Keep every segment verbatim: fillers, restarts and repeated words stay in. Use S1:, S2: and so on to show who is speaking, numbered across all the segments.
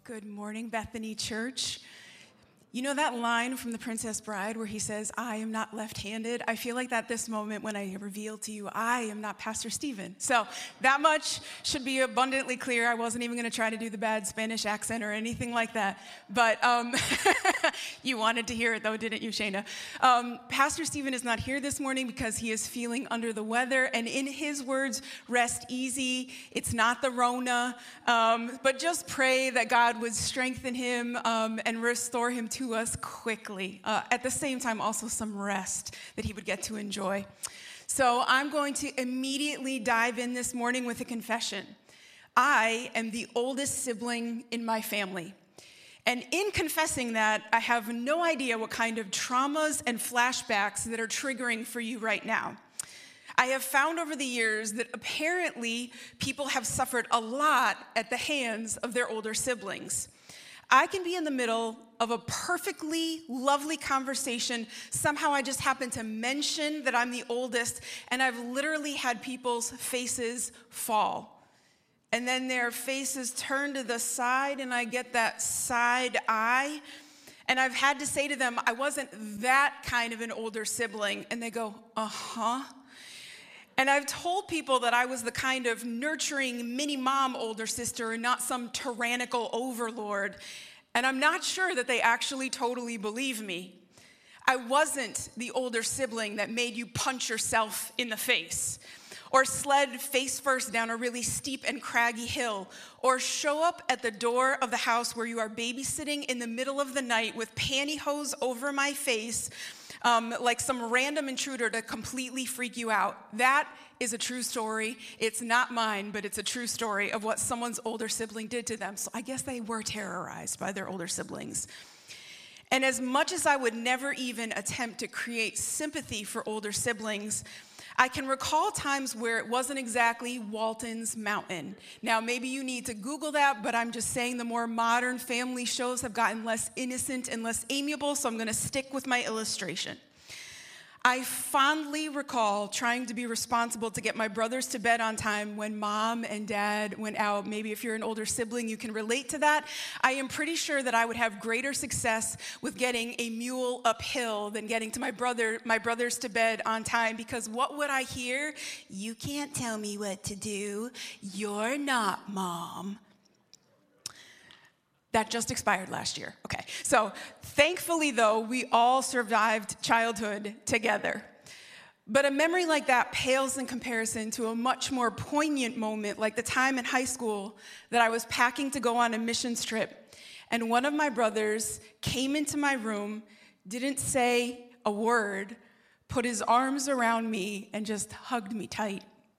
S1: Good morning, Bethany Church. You know that line from The Princess Bride where he says, I am not left-handed? I feel like that this moment when I reveal to you, I am not Pastor Stephen. So that much should be abundantly clear. I wasn't even going to try to do the bad Spanish accent or anything like that. But um, you wanted to hear it though, didn't you, Shayna? Um, Pastor Stephen is not here this morning because he is feeling under the weather. And in his words, rest easy. It's not the Rona. Um, but just pray that God would strengthen him um, and restore him to us quickly. Uh, at the same time, also some rest that he would get to enjoy. So I'm going to immediately dive in this morning with a confession. I am the oldest sibling in my family. And in confessing that, I have no idea what kind of traumas and flashbacks that are triggering for you right now. I have found over the years that apparently people have suffered a lot at the hands of their older siblings. I can be in the middle of a perfectly lovely conversation. Somehow I just happen to mention that I'm the oldest, and I've literally had people's faces fall. And then their faces turn to the side, and I get that side eye. And I've had to say to them, I wasn't that kind of an older sibling. And they go, uh-huh. And I've told people that I was the kind of nurturing mini-mom older sister and not some tyrannical overlord. And I'm not sure that they actually totally believe me. I wasn't the older sibling that made you punch yourself in the face, or sled face first down a really steep and craggy hill, or show up at the door of the house where you are babysitting in the middle of the night with pantyhose over my face, Um, like some random intruder to completely freak you out. That is a true story. It's not mine, but it's a true story of what someone's older sibling did to them. So I guess they were terrorized by their older siblings. And as much as I would never even attempt to create sympathy for older siblings, I can recall times where it wasn't exactly Walton's Mountain. Now, maybe you need to Google that, but I'm just saying the more modern family shows have gotten less innocent and less amiable, so I'm going to stick with my illustration. I fondly recall trying to be responsible to get my brothers to bed on time when mom and dad went out. Maybe if you're an older sibling, you can relate to that. I am pretty sure that I would have greater success with getting a mule uphill than getting to my brother, my brothers to bed on time, because what would I hear? You can't tell me what to do. You're not mom. That just expired last year. Okay, so thankfully, though, we all survived childhood together. But a memory like that pales in comparison to a much more poignant moment, like the time in high school that I was packing to go on a missions trip, and one of my brothers came into my room, didn't say a word, put his arms around me, and just hugged me tight.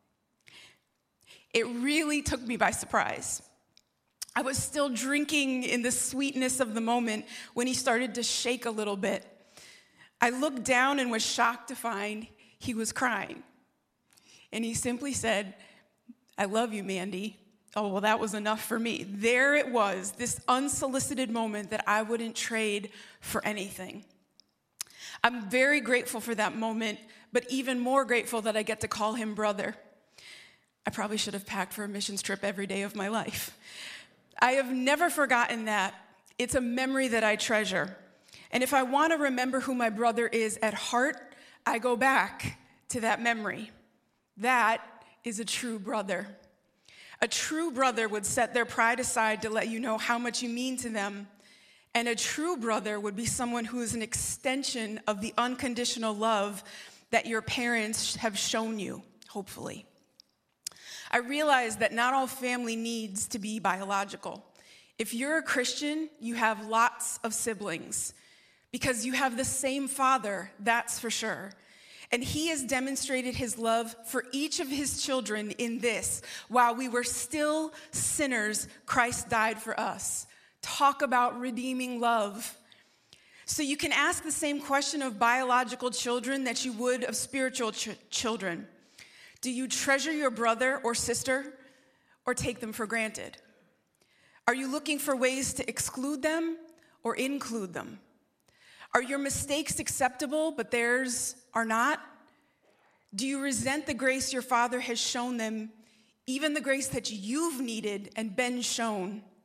S1: It really took me by surprise. I was still drinking in the sweetness of the moment when he started to shake a little bit. I looked down and was shocked to find he was crying. And he simply said, I love you, Mandy. Oh, well, that was enough for me. There it was, this unsolicited moment that I wouldn't trade for anything. I'm very grateful for that moment, but even more grateful that I get to call him brother. I probably should have packed for a missions trip every day of my life. I have never forgotten that. It's a memory that I treasure. And if I want to remember who my brother is at heart, I go back to that memory. That is a true brother. A true brother would set their pride aside to let you know how much you mean to them. And a true brother would be someone who is an extension of the unconditional love that your parents have shown you, hopefully. I realize that not all family needs to be biological. If you're a Christian, you have lots of siblings because you have the same father, that's for sure. And he has demonstrated his love for each of his children in this: while we were still sinners, Christ died for us. Talk about redeeming love. So you can ask the same question of biological children that you would of spiritual ch- children. Do you treasure your brother or sister or take them for granted? Are you looking for ways to exclude them or include them? Are your mistakes acceptable but theirs are not? Do you resent the grace your father has shown them, even the grace that you've needed and been shown?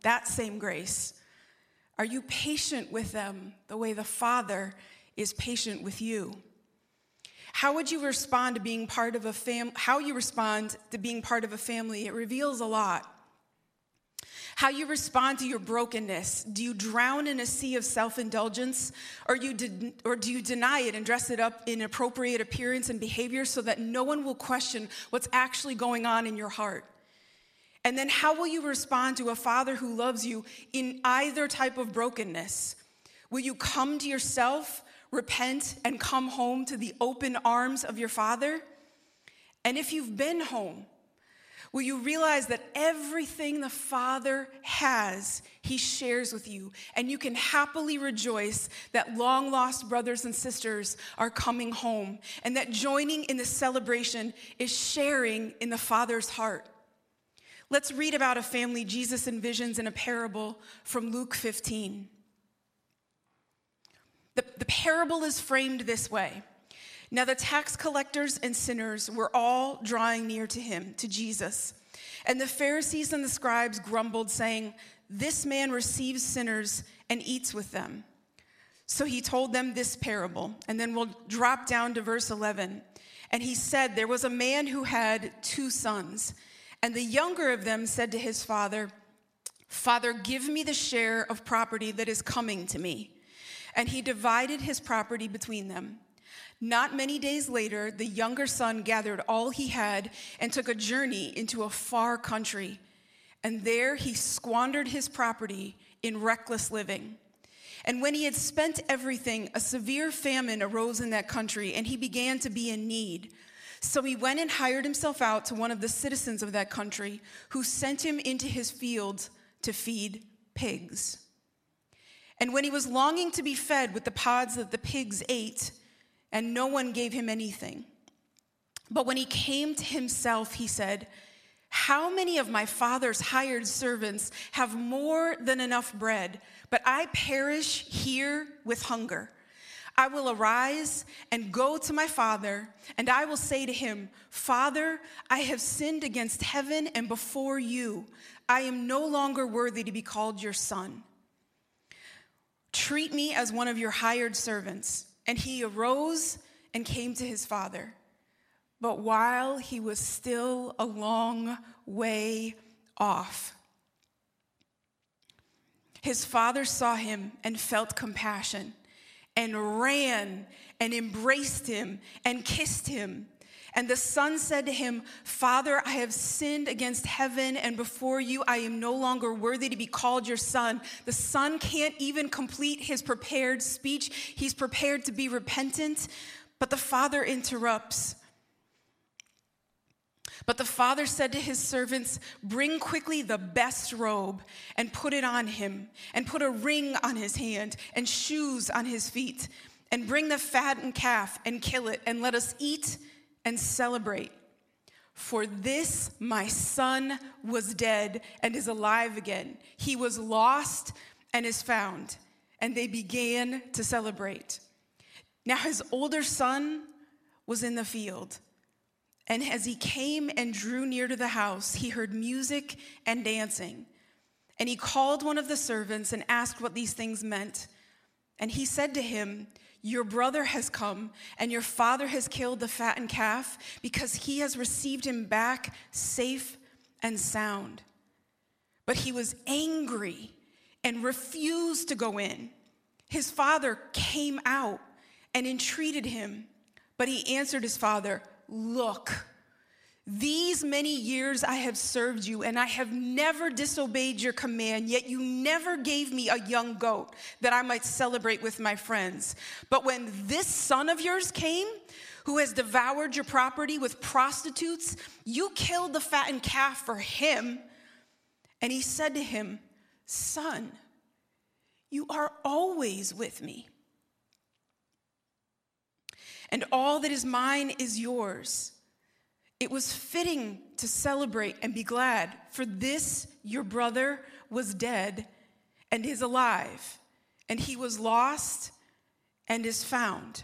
S1: that same grace? Are you patient with them the way the Father is patient with you? How would you respond to being part of a fam- how you respond to being part of a family? It reveals a lot. How you respond to your brokenness. Do you drown in a sea of self-indulgence, or you de- or do you deny it and dress it up in appropriate appearance and behavior so that no one will question what's actually going on in your heart? And then how will you respond to a Father who loves you in either type of brokenness? Will you come to yourself, repent, and come home to the open arms of your Father? And if you've been home, will you realize that everything the Father has, he shares with you, and you can happily rejoice that long-lost brothers and sisters are coming home, and that joining in the celebration is sharing in the Father's heart? Let's read about a family Jesus envisions in a parable from Luke fifteen. The, the parable is framed this way. Now the tax collectors and sinners were all drawing near to him, to Jesus. And the Pharisees and the scribes grumbled, saying, "This man receives sinners and eats with them." So he told them this parable. And then we'll drop down to verse eleven. And he said, there was a man who had two sons. And the younger of them said to his father, "Father, give me the share of property that is coming to me." And he divided his property between them. Not many days later, the younger son gathered all he had and took a journey into a far country. And there he squandered his property in reckless living. And when he had spent everything, a severe famine arose in that country, and he began to be in need. So he went and hired himself out to one of the citizens of that country, who sent him into his fields to feed pigs. And when he was longing to be fed with the pods that the pigs ate, and no one gave him anything. But when he came to himself, he said, "How many of my father's hired servants have more than enough bread, but I perish here with hunger? I will arise and go to my father, and I will say to him, 'Father, I have sinned against heaven and before you. I am no longer worthy to be called your son. Treat me as one of your hired servants.' And he arose and came to his father. But while he was still a long way off, his father saw him and felt compassion, and ran and embraced him and kissed him. And the son said to him, 'Father, I have sinned against heaven and before you. I am no longer worthy to be called your son.'" The son can't even complete his prepared speech. He's prepared to be repentant, but the father interrupts. But the father said to his servants, "Bring quickly the best robe and put it on him, and put a ring on his hand and shoes on his feet, and bring the fattened calf and kill it, and let us eat and celebrate. For this my son was dead and is alive again. He was lost and is found." And they began to celebrate. Now his older son was in the field. And as he came and drew near to the house, he heard music and dancing. And he called one of the servants and asked what these things meant. And he said to him, "Your brother has come, and your father has killed the fattened calf, because he has received him back safe and sound." But he was angry and refused to go in. His father came out and entreated him. But he answered his father, "Look, these many years I have served you, and I have never disobeyed your command, yet you never gave me a young goat that I might celebrate with my friends. But when this son of yours came, who has devoured your property with prostitutes, you killed the fattened calf for him." And he said to him, "Son, you are always with me, and all that is mine is yours. It was fitting to celebrate and be glad, for this your brother was dead and is alive, and he was lost and is found."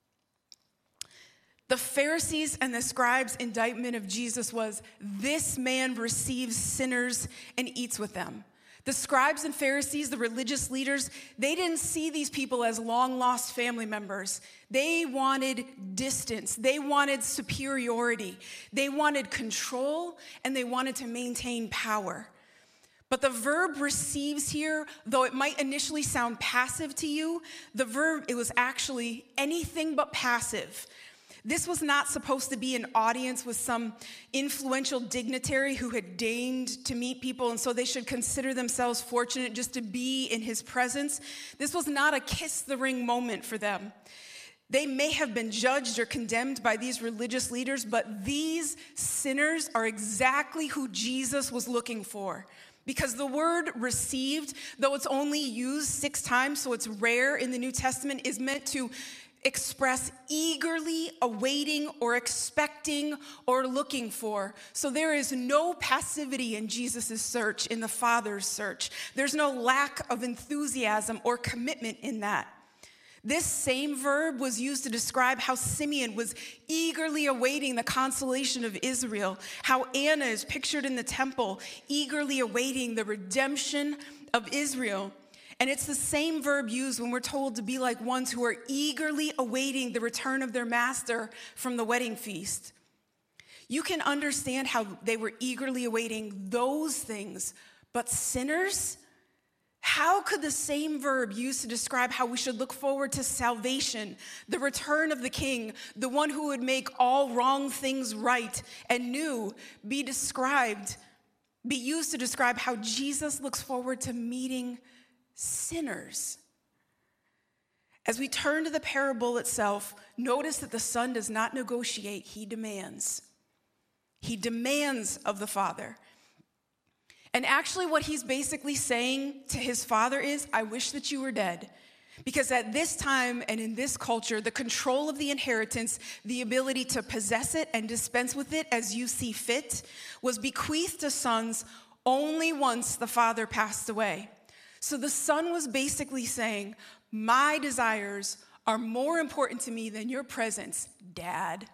S1: The Pharisees and the scribes' indictment of Jesus was, "This man receives sinners and eats with them." The scribes and Pharisees, the religious leaders, they didn't see these people as long-lost family members. They wanted distance. They wanted superiority. They wanted control, and they wanted to maintain power. But the verb receives here, though it might initially sound passive to you, the verb, it was actually anything but passive. This was not supposed to be an audience with some influential dignitary who had deigned to meet people, and so they should consider themselves fortunate just to be in his presence. This was not a kiss the ring moment for them. They may have been judged or condemned by these religious leaders, but these sinners are exactly who Jesus was looking for. Because the word received, though it's only used six times, so it's rare in the New Testament, is meant to express eagerly awaiting or expecting or looking for. So there is no passivity in Jesus' search, in the Father's search. There's no lack of enthusiasm or commitment in that. This same verb was used to describe how Simeon was eagerly awaiting the consolation of Israel, how Anna is pictured in the temple, eagerly awaiting the redemption of Israel. And it's the same verb used when we're told to be like ones who are eagerly awaiting the return of their master from the wedding feast. You can understand how they were eagerly awaiting those things, but sinners? How could the same verb used to describe how we should look forward to salvation, the return of the King, the one who would make all wrong things right and new, be described, be used to describe how Jesus looks forward to meeting sinners? As we turn to the parable itself, notice that the Son does not negotiate, he demands. He demands of the Father. And actually what he's basically saying to his father is, I wish that you were dead. Because at this time and in this culture, the control of the inheritance, the ability to possess it and dispense with it as you see fit, was bequeathed to sons only once the father passed away. So the son was basically saying, my desires are more important to me than your presence, Dad.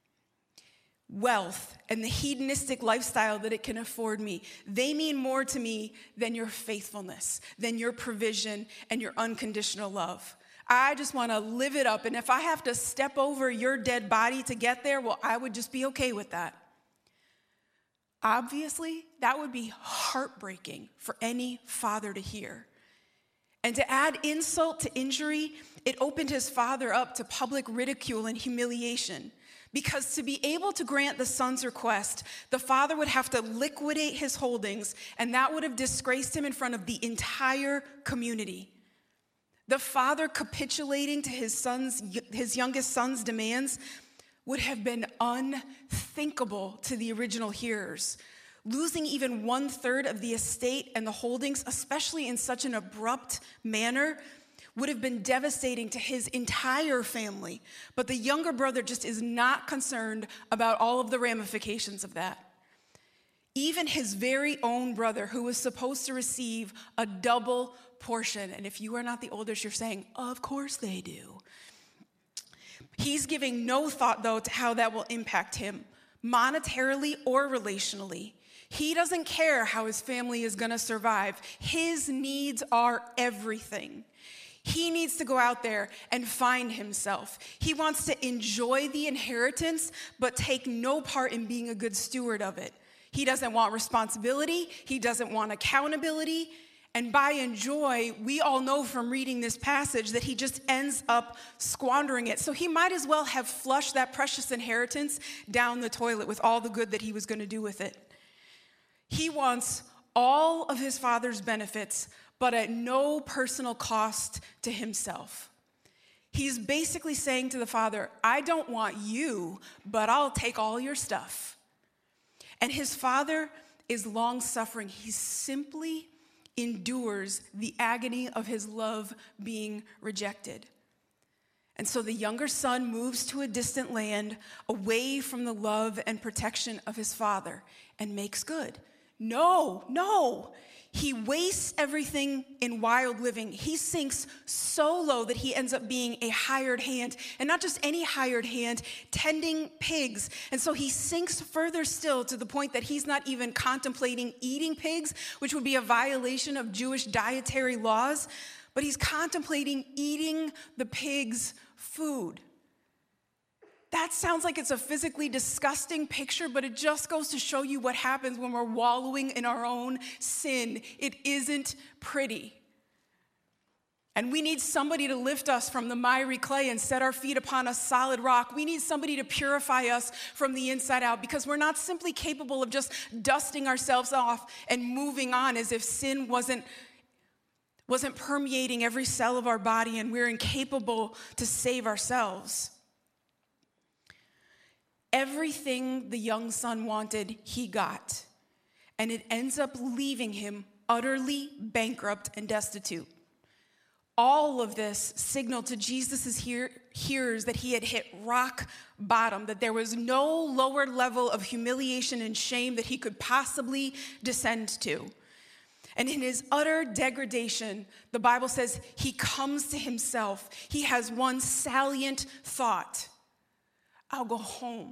S1: Wealth and the hedonistic lifestyle that it can afford me, they mean more to me than your faithfulness, than your provision and your unconditional love. I just want to live it up, and if I have to step over your dead body to get there, well, I would just be okay with that. Obviously, that would be heartbreaking for any father to hear. And to add insult to injury, it opened his father up to public ridicule and humiliation. Because to be able to grant the son's request, the father would have to liquidate his holdings, and that would have disgraced him in front of the entire community. The father capitulating to his son's, his youngest son's demands would have been unthinkable to the original hearers. Losing even one third of the estate and the holdings, especially in such an abrupt manner, would have been devastating to his entire family. But the younger brother just is not concerned about all of the ramifications of that. Even his very own brother, who was supposed to receive a double portion, and if you are not the oldest, you're saying, of course they do. He's giving no thought, though, to how that will impact him, monetarily or relationally. He doesn't care how his family is going to survive. His needs are everything. He needs to go out there and find himself. He wants to enjoy the inheritance, but take no part in being a good steward of it. He doesn't want responsibility. He doesn't want accountability. And by enjoy, we all know from reading this passage that he just ends up squandering it. So he might as well have flushed that precious inheritance down the toilet with all the good that he was going to do with it. He wants all of his father's benefits, but at no personal cost to himself. He's basically saying to the father, I don't want you, but I'll take all your stuff. And his father is long-suffering. He simply endures the agony of his love being rejected. And so the younger son moves to a distant land, away from the love and protection of his father, and makes good. No, no. He wastes everything in wild living. He sinks so low that he ends up being a hired hand, and not just any hired hand, tending pigs. And so he sinks further still to the point that he's not even contemplating eating pigs, which would be a violation of Jewish dietary laws, but he's contemplating eating the pigs' food. That sounds like it's a physically disgusting picture, but it just goes to show you what happens when we're wallowing in our own sin. It isn't pretty. And we need somebody to lift us from the miry clay and set our feet upon a solid rock. We need somebody to purify us from the inside out, because we're not simply capable of just dusting ourselves off and moving on as if sin wasn't, wasn't permeating every cell of our body and we're incapable to save ourselves. Everything the young son wanted, he got. And it ends up leaving him utterly bankrupt and destitute. All of this signaled to Jesus' hear- hearers that he had hit rock bottom, that there was no lower level of humiliation and shame that he could possibly descend to. And in his utter degradation, the Bible says he comes to himself. He has one salient thought: I'll go home.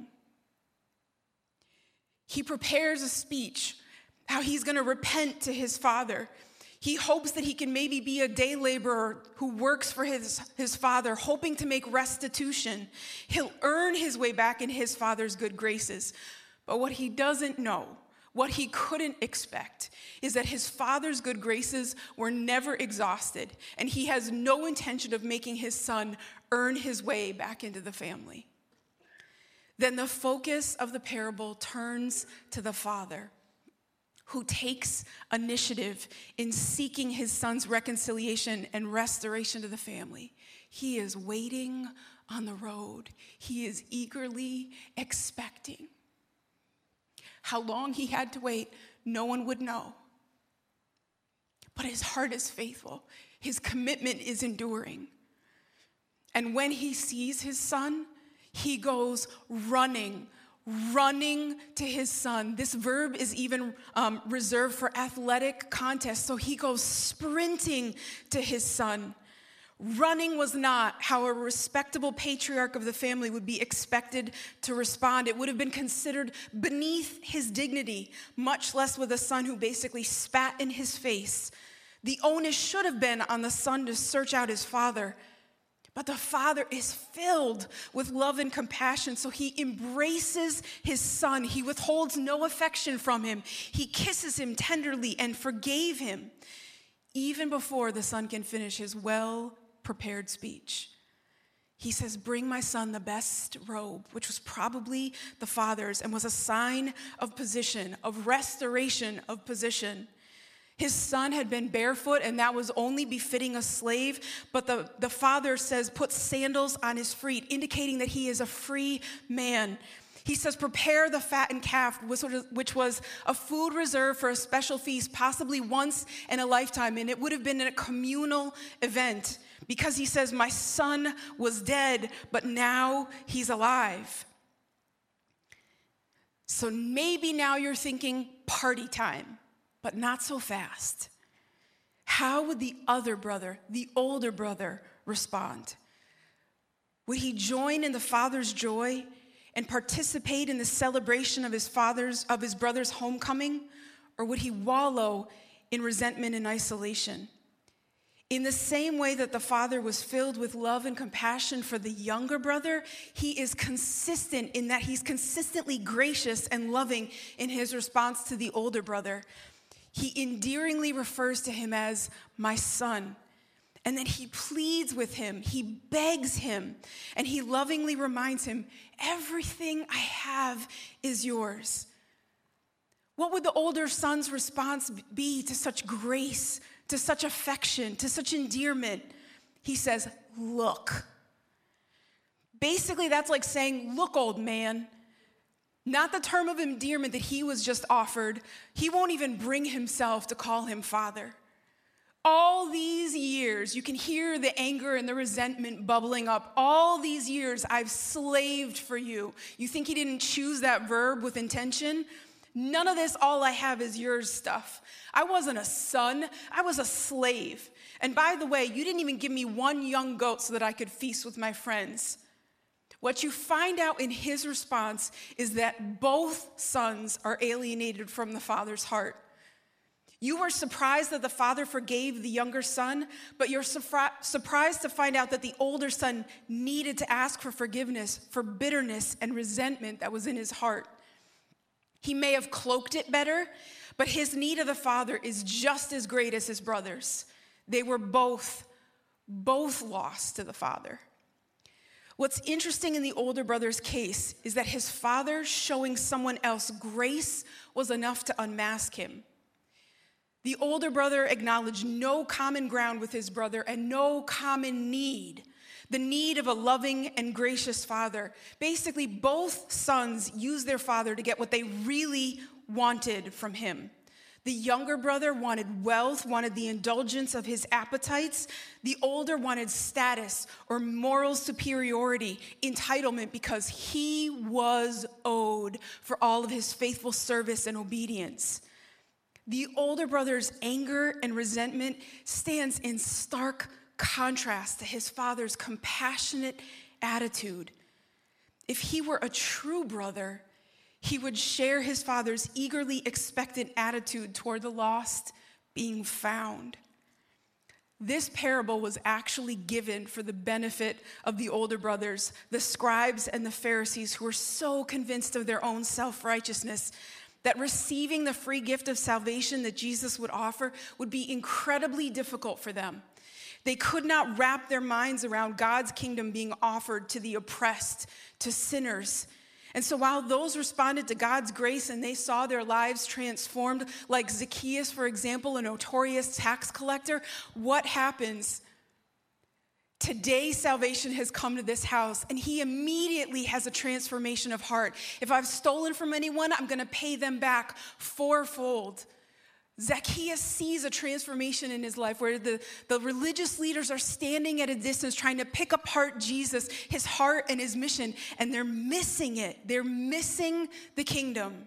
S1: He prepares a speech, how he's going to repent to his father. He hopes that he can maybe be a day laborer who works for his, his father, hoping to make restitution. He'll earn his way back in his father's good graces. But what he doesn't know, what he couldn't expect, is that his father's good graces were never exhausted, and he has no intention of making his son earn his way back into the family. Then the focus of the parable turns to the father, who takes initiative in seeking his son's reconciliation and restoration to the family. He is waiting on the road. He is eagerly expecting. How long he had to wait, no one would know. But his heart is faithful. His commitment is enduring. And when he sees his son, he goes running, running to his son. This verb is even um, reserved for athletic contests. So he goes sprinting to his son. Running was not how a respectable patriarch of the family would be expected to respond. It would have been considered beneath his dignity, much less with a son who basically spat in his face. The onus should have been on the son to search out his father. But the father is filled with love and compassion, so he embraces his son. He withholds no affection from him. He kisses him tenderly and forgave him, even before the son can finish his well-prepared speech. He says, "Bring my son the best robe," which was probably the father's and was a sign of position, of restoration of position. His son had been barefoot, and that was only befitting a slave. But the, the father says, put sandals on his feet, indicating that he is a free man. He says, prepare the fattened calf, which was a food reserved for a special feast, possibly once in a lifetime. And it would have been a communal event, because he says, my son was dead, but now he's alive. So maybe now you're thinking party time. But not so fast. How would the other brother, the older brother, respond? Would he join in the father's joy and participate in the celebration of his father's, of his brother's homecoming? Or would he wallow in resentment and isolation? In the same way that the father was filled with love and compassion for the younger brother, he is consistent in that he's consistently gracious and loving in his response to the older brother. He endearingly refers to him as my son. And then he pleads with him, he begs him, and he lovingly reminds him, everything I have is yours. What would the older son's response be to such grace, to such affection, to such endearment? He says, look. Basically, that's like saying, look, old man. Not the term of endearment that he was just offered. He won't even bring himself to call him father. All these years, you can hear the anger and the resentment bubbling up. All these years, I've slaved for you. You think he didn't choose that verb with intention? None of this all I have is yours stuff. I wasn't a son, I was a slave. And by the way, you didn't even give me one young goat so that I could feast with my friends. What you find out in his response is that both sons are alienated from the father's heart. You were surprised that the father forgave the younger son, but you're surpri- surprised to find out that the older son needed to ask for forgiveness for bitterness and resentment that was in his heart. He may have cloaked it better, but his need of the father is just as great as his brothers. They were both, both lost to the father. What's interesting in the older brother's case is that his father showing someone else grace was enough to unmask him. The older brother acknowledged no common ground with his brother and no common need, the need of a loving and gracious father. Basically, both sons used their father to get what they really wanted from him. The younger brother wanted wealth, wanted the indulgence of his appetites. The older wanted status or moral superiority, entitlement, because he was owed for all of his faithful service and obedience. The older brother's anger and resentment stands in stark contrast to his father's compassionate attitude. If he were a true brother, he would share his father's eagerly expectant attitude toward the lost being found. This parable was actually given for the benefit of the older brothers, the scribes and the Pharisees, who were so convinced of their own self-righteousness that receiving the free gift of salvation that Jesus would offer would be incredibly difficult for them. They could not wrap their minds around God's kingdom being offered to the oppressed, to sinners. And so while those responded to God's grace and they saw their lives transformed, like Zacchaeus, for example, a notorious tax collector, what happens? Today, salvation has come to this house, and he immediately has a transformation of heart. If I've stolen from anyone, I'm going to pay them back fourfold. Zacchaeus sees a transformation in his life where the, the religious leaders are standing at a distance trying to pick apart Jesus, his heart and his mission, and they're missing it. They're missing the kingdom.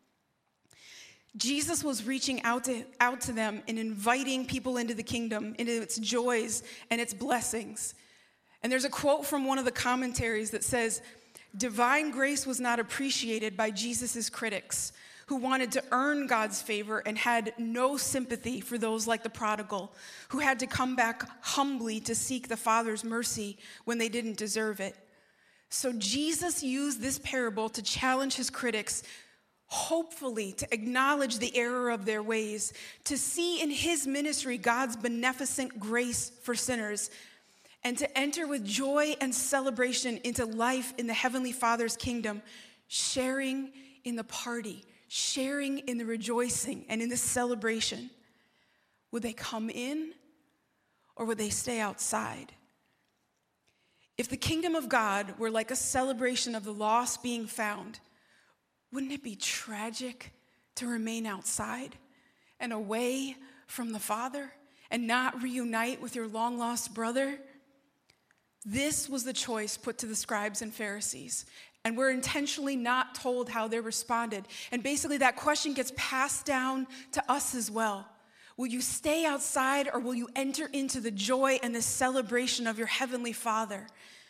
S1: Jesus was reaching out to, out to them and inviting people into the kingdom, into its joys and its blessings. And there's a quote from one of the commentaries that says, "Divine grace was not appreciated by Jesus' critics, who wanted to earn God's favor and had no sympathy for those like the prodigal, who had to come back humbly to seek the Father's mercy when they didn't deserve it." So Jesus used this parable to challenge his critics, hopefully to acknowledge the error of their ways, to see in his ministry God's beneficent grace for sinners, and to enter with joy and celebration into life in the Heavenly Father's kingdom, sharing in the party, sharing in the rejoicing and in the celebration. Would they come in or would they stay outside? If the kingdom of God were like a celebration of the lost being found, wouldn't it be tragic to remain outside and away from the Father and not reunite with your long-lost brother? This was the choice put to the scribes and Pharisees, and we're intentionally not told how they responded. And basically that question gets passed down to us as well. Will you stay outside or will you enter into the joy and the celebration of your heavenly Father?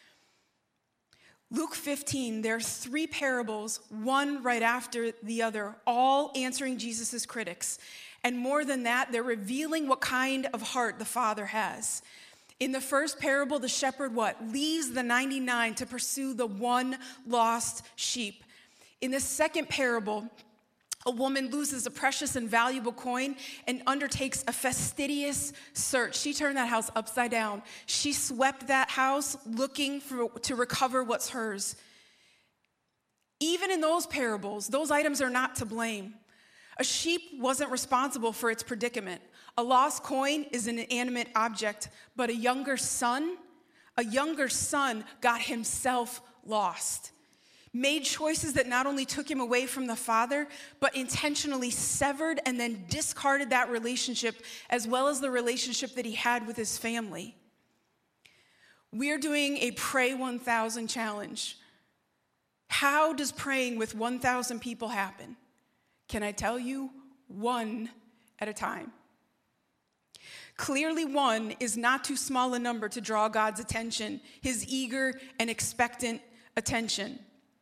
S1: Luke fifteen, there are three parables, one right after the other, all answering Jesus' critics. And more than that, they're revealing what kind of heart the Father has. In the first parable, the shepherd what? Leaves the ninety-nine to pursue the one lost sheep. In the second parable, a woman loses a precious and valuable coin and undertakes a fastidious search. She turned that house upside down. She swept that house looking for, to recover what's hers. Even in those parables, those items are not to blame. A sheep wasn't responsible for its predicament. A lost coin is an inanimate object, but a younger son, a younger son got himself lost. Made choices that not only took him away from the Father, but intentionally severed and then discarded that relationship, as well as the relationship that he had with his family. We're doing a Pray one thousand challenge. How does praying with one thousand people happen? Can I tell you? One at a time. Clearly, one is not too small a number to draw God's attention, his eager and expectant attention.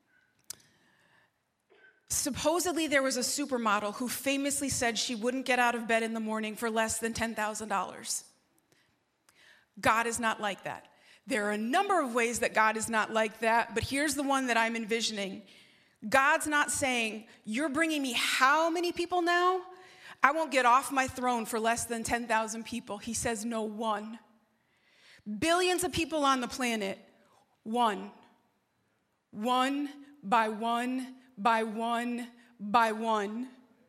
S1: Supposedly, there was a supermodel who famously said she wouldn't get out of bed in the morning for less than ten thousand dollars. God is not like that. There are a number of ways that God is not like that, but here's the one that I'm envisioning. God's not saying, you're bringing me how many people now? I won't get off my throne for less than ten thousand people. He says, no, one. Billions of people on the planet, one. One by one by one by one.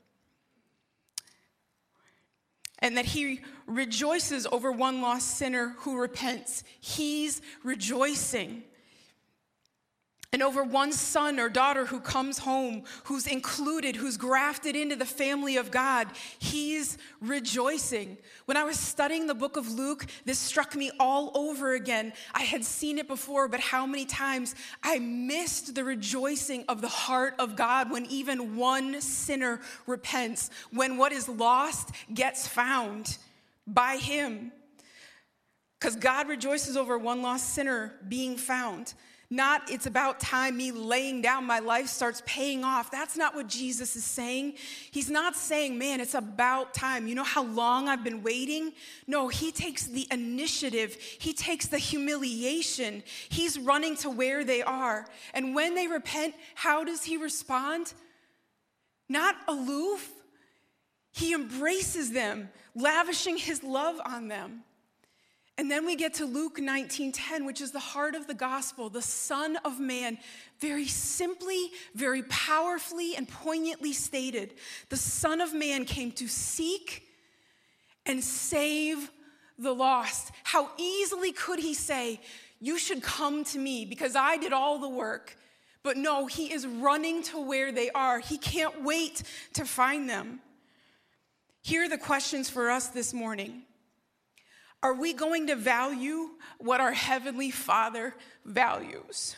S1: And that he rejoices over one lost sinner who repents. He's rejoicing. And over one son or daughter who comes home, who's included, who's grafted into the family of God, he's rejoicing. When I was studying the book of Luke, this struck me all over again. I had seen it before, but how many times I missed the rejoicing of the heart of God when even one sinner repents, when what is lost gets found by him. Because God rejoices over one lost sinner being found. Not, it's about time me laying down my life starts paying off. That's not what Jesus is saying. He's not saying, man, it's about time. You know how long I've been waiting? No, he takes the initiative. He takes the humiliation. He's running to where they are. And when they repent, how does he respond? Not aloof. He embraces them, lavishing his love on them. And then we get to Luke nineteen ten, which is the heart of the gospel. The Son of Man, very simply, very powerfully, and poignantly stated. The Son of Man came to seek and save the lost. How easily could he say, you should come to me because I did all the work. But no, he is running to where they are. He can't wait to find them. Here are the questions for us this morning. Are we going to value what our Heavenly Father values?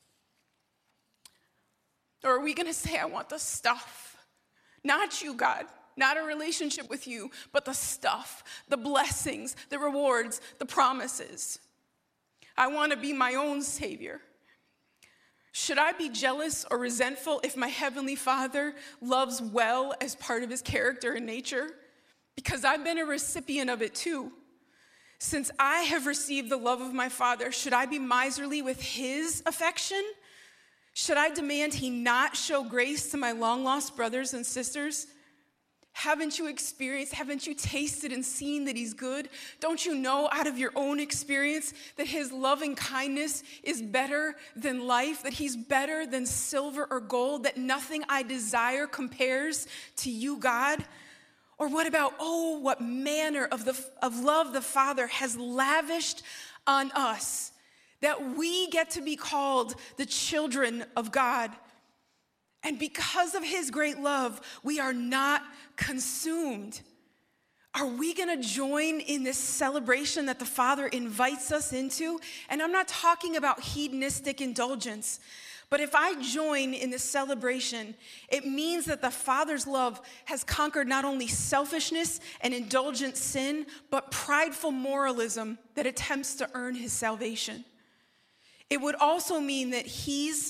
S1: Or are we going to say, I want the stuff? Not you, God. Not a relationship with you, but the stuff, the blessings, the rewards, the promises. I want to be my own Savior. Should I be jealous or resentful if my Heavenly Father loves well as part of his character and nature? Because I've been a recipient of it too. Since I have received the love of my Father, should I be miserly with his affection? Should I demand he not show grace to my long-lost brothers and sisters? Haven't you experienced, haven't you tasted and seen that he's good? Don't you know out of your own experience that his loving kindness is better than life, that he's better than silver or gold, that nothing I desire compares to you, God? Or what about, oh, what manner of, the, of love the Father has lavished on us, that we get to be called the children of God. And because of his great love, we are not consumed. Are we going to join in this celebration that the Father invites us into? And I'm not talking about hedonistic indulgence. But if I join in this celebration, it means that the Father's love has conquered not only selfishness and indulgent sin, but prideful moralism that attempts to earn his salvation. It would also mean that he's,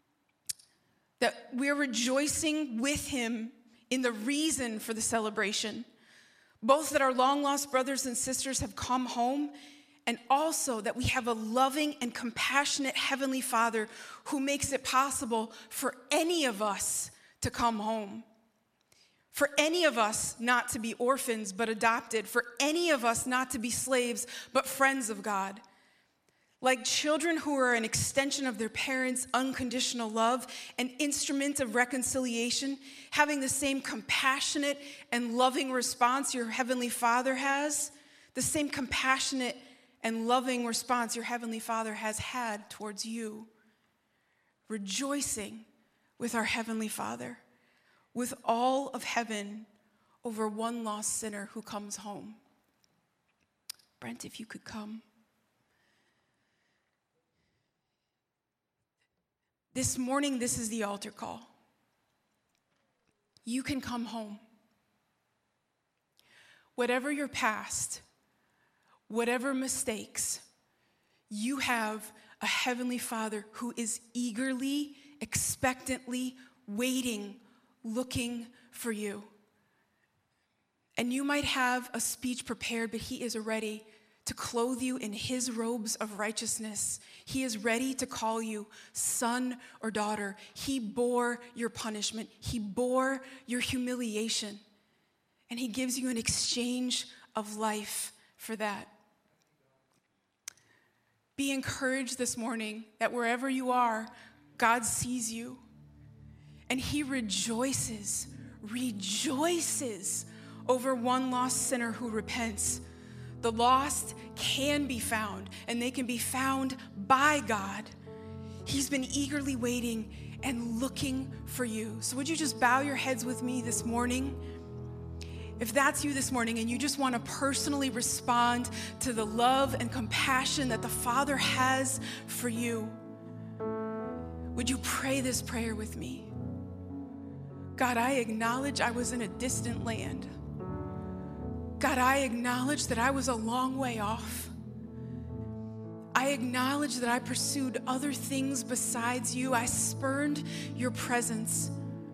S1: that we're rejoicing with him in the reason for the celebration, both that our long-lost brothers and sisters have come home, and also that we have a loving and compassionate Heavenly Father who makes it possible for any of us to come home. For any of us not to be orphans but adopted. For any of us not to be slaves but friends of God. Like children who are an extension of their parents' unconditional love, an instrument of reconciliation, having the same compassionate and loving response your Heavenly Father has, the same compassionate and loving response your Heavenly Father has had towards you. Rejoicing with our Heavenly Father, with all of heaven over one lost sinner who comes home. Brent, if you could come. This morning, this is the altar call. you can come home. Whatever your past, whatever mistakes, you have a heavenly Father who is eagerly, expectantly waiting, looking for you. And you might have a speech prepared, but he is ready to clothe you in his robes of righteousness. He is ready to call you son or daughter. He bore your punishment. He bore your humiliation. And he gives you an exchange of life for that. Be encouraged this morning that wherever you are, God sees you. And he rejoices, rejoices over one lost sinner who repents. The lost can be found, and they can be found by God. He's been eagerly waiting and looking for you. So would you just bow your heads with me this morning? If that's you this morning and you just want to personally respond to the love and compassion that the Father has for you, would you pray this prayer with me? God, I acknowledge I was in a distant land. God, I acknowledge that I was a long way off. I acknowledge that I pursued other things besides you. I spurned your presence.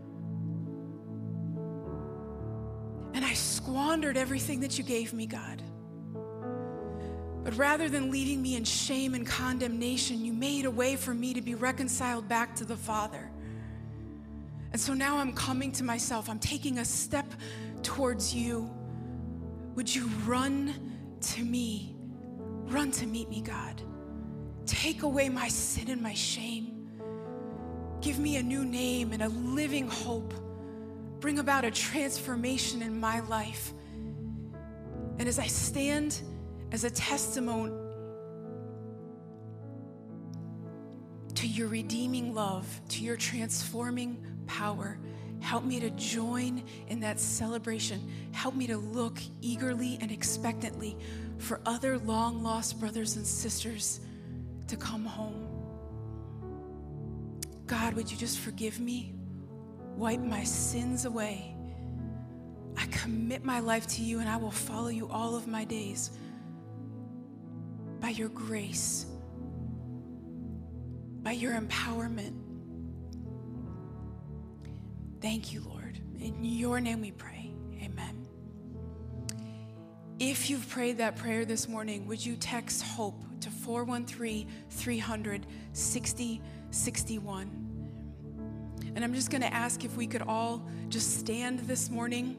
S1: And I squandered everything that you gave me, God. But rather than leaving me in shame and condemnation, you made a way for me to be reconciled back to the Father. And so now I'm coming to myself. I'm taking a step towards you. Would you run to me? Run to meet me, God. Take away my sin and my shame. Give me a new name and a living hope. Bring about a transformation in my life. And as I stand as a testimony to your redeeming love, to your transforming power, help me to join in that celebration. Help me to look eagerly and expectantly for other long-lost brothers and sisters to come home. God, would you just forgive me? Wipe my sins away. I commit my life to you, and I will follow you all of my days by your grace, by your empowerment. Thank you, Lord. In your name we pray. Amen. If you've prayed that prayer this morning, would you text HOPE to four one three, three hundred, sixty sixty-one? And I'm just going to ask if we could all just stand this morning.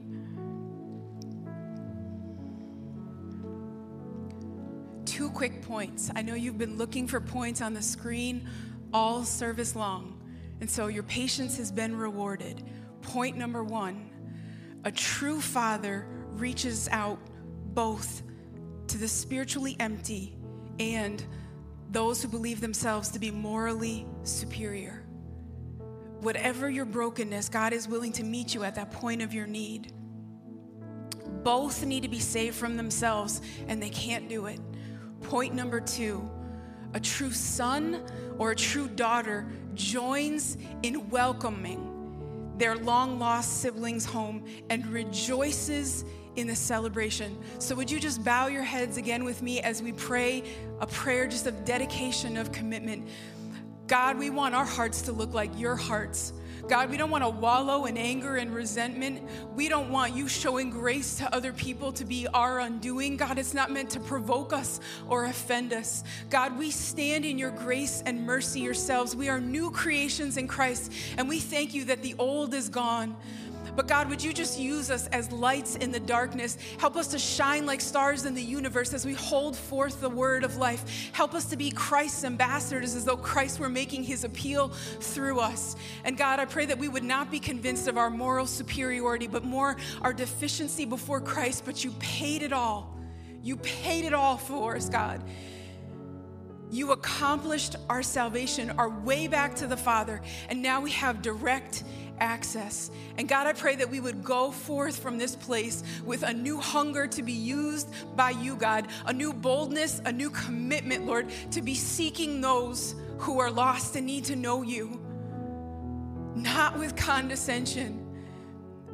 S1: Two quick points. I know you've been looking for points on the screen all service long, and so your patience has been rewarded. Point number one, a true father reaches out both to the spiritually empty and those who believe themselves to be morally superior. Whatever your brokenness, God is willing to meet you at that point of your need. Both need to be saved from themselves, and they can't do it. Point number two, a true son or a true daughter joins in welcoming their long-lost siblings home and rejoices in the celebration. So would you just bow your heads again with me as we pray a prayer just of dedication, of commitment. God, we want our hearts to look like your hearts. God, we don't want to wallow in anger and resentment. We don't want you showing grace to other people to be our undoing. God, it's not meant to provoke us or offend us. God, we stand in your grace and mercy yourselves. We are new creations in Christ, and we thank you that the old is gone. But God, would you just use us as lights in the darkness? Help us to shine like stars in the universe as we hold forth the word of life. Help us to be Christ's ambassadors as though Christ were making his appeal through us. And God, I pray that we would not be convinced of our moral superiority, but more our deficiency before Christ. But you paid it all. You paid it all for us, God. You accomplished our salvation, our way back to the Father, and now we have direct access. And God, I pray that we would go forth from this place with a new hunger to be used by you, God, a new boldness, a new commitment, Lord, to be seeking those who are lost and need to know you, not with condescension,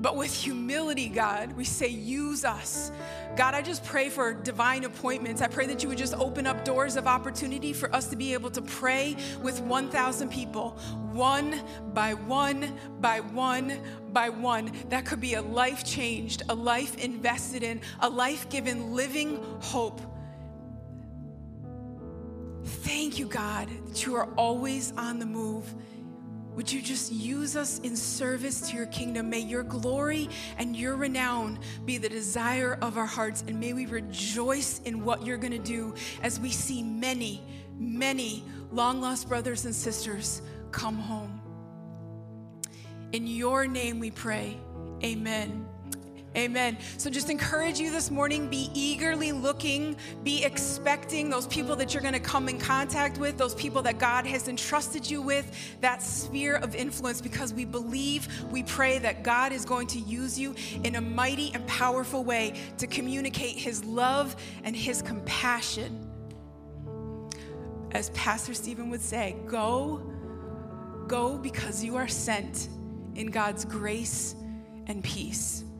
S1: but with humility, God, we say, use us. God, I just pray for divine appointments. I pray that you would just open up doors of opportunity for us to be able to pray with one thousand people, one by one, by one, by one. That could be a life changed, a life invested in, a life given living hope. Thank you, God, that you are always on the move. Would you just use us in service to your kingdom? May your glory and your renown be the desire of our hearts, and may we rejoice in what you're going to do as we see many, many long-lost brothers and sisters come home. In your name we pray, amen. Amen. So just encourage you this morning, be eagerly looking, be expecting those people that you're going to come in contact with, those people that God has entrusted you with, that sphere of influence, because we believe, we pray that God is going to use you in a mighty and powerful way to communicate his love and his compassion. As Pastor Stephen would say, go, go because you are sent in God's grace and peace.